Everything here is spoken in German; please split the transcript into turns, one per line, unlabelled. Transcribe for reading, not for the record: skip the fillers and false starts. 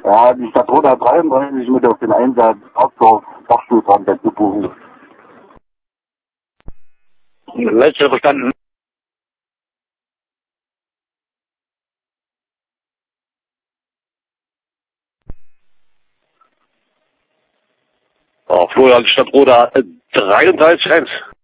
Ja, die Stadt Roda 33 mit auf den Einsatz Hauptdorf Dachstuhltraumberg zu buchen.
Letzte verstanden. Oh, Florian, Stadt Roda 33.1.